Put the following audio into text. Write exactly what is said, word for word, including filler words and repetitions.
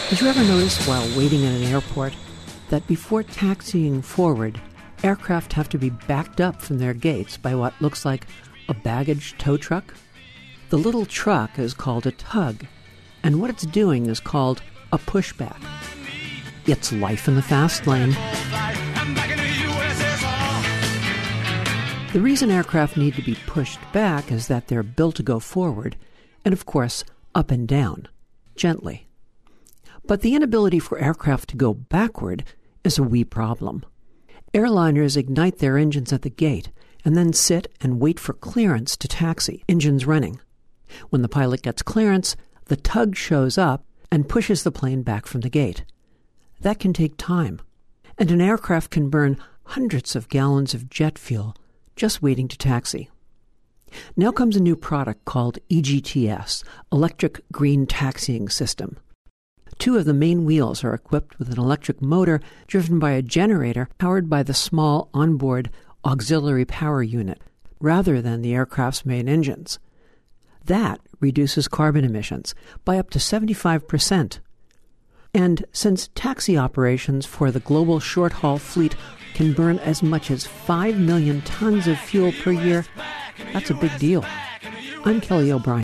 Did you ever notice while waiting at an airport that before taxiing forward, aircraft have to be backed up from their gates by what looks like a baggage tow truck? The little truck is called a tug, and what it's doing is called a pushback. It's life in the fast lane. The reason aircraft need to be pushed back is that they're built to go forward, and of course, up and down, gently. But the inability for aircraft to go backward is a wee problem. Airliners ignite their engines at the gate and then sit and wait for clearance to taxi, engines running. When the pilot gets clearance, the tug shows up and pushes the plane back from the gate. That can take time, and an aircraft can burn hundreds of gallons of jet fuel just waiting to taxi. Now comes a new product called E G T S, Electric Green Taxiing System. Two of the main wheels are equipped with an electric motor driven by a generator powered by the small onboard auxiliary power unit, rather than the aircraft's main engines. That reduces carbon emissions by up to seventy-five percent. And since taxi operations for the global short-haul fleet can burn as much as five million tons of fuel per year, that's a big deal. I'm Kelly O'Brien.